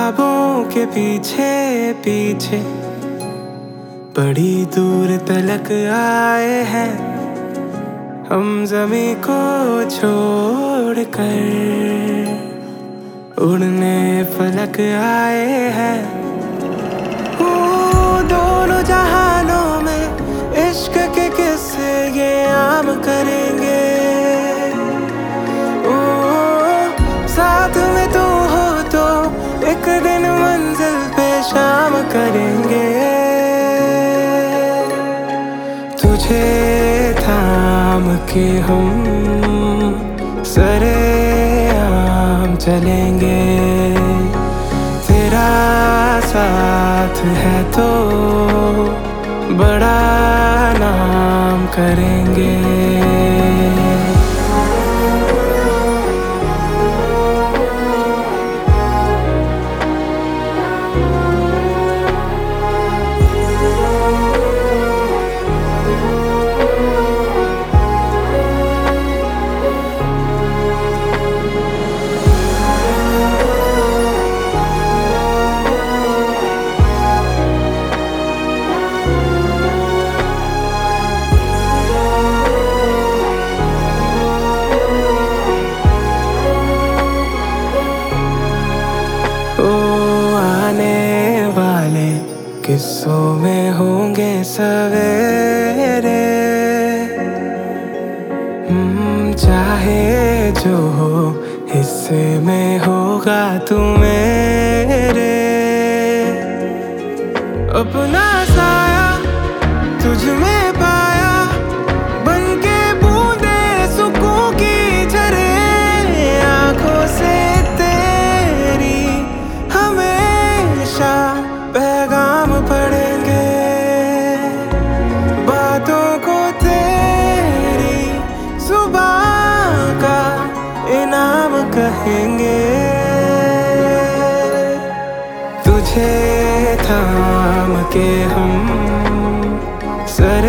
ख्वाबों के पीछे पीछे बड़ी दूर तलक आए हैं हम, ज़मीं को छोड़ कर उड़ने फलक आए हैं। ओ दोनों जहानों में इश्क के किस्से ये आम करेंगे। ओ साथ में तू हो तो एक दिन मंजिल पे शाम करेंगे। तुझे थाम के हम सरेआम चलेंगे, तेरा साथ है तो बड़ा नाम करेंगे। किस्सों में होंगे सवेरे, चाहे जो हो हिस्से में होगा तू मेरे। अपना साया तुझ में पाया, बन के बूंदे सुकून की झरे, आंखों से तेरी हमेशा पैगाम पढ़ेंगे, बातों को तेरी जुबान का इनाम कहेंगे। तुझे थाम के हम सर